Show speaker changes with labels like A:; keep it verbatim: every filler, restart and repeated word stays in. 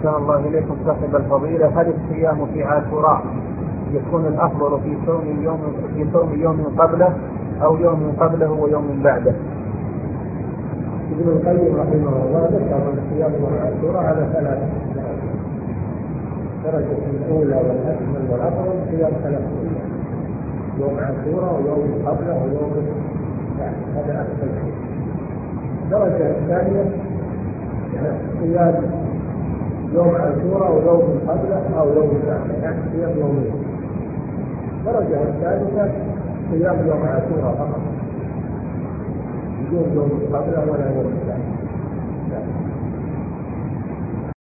A: أحسن الله إليكم صاحب الفضيلة، هل الصيام في عاشوراء يكون الأفضل في صوم يوم في صوم يوم قبله أو يوم قبله ويوم بعده؟
B: ابن القيم رحمه الله ذكر أن صيام يوم عاشوراء على ثلاثة درجة الأولى والأكمل والأفضل صيام ثلاثة أيام، يوم عاشوراء ويوم قبله ويوم بعده، هذا أفضل شيء. الدرجة الثانية صيام يوم عاشوراء ويوم قبله أو يوم بعده، يعني صيام يومين. الدرجة الثالثة صيام يوم عاشوراء فقط بدون يوم قبله ولا يوم بعده.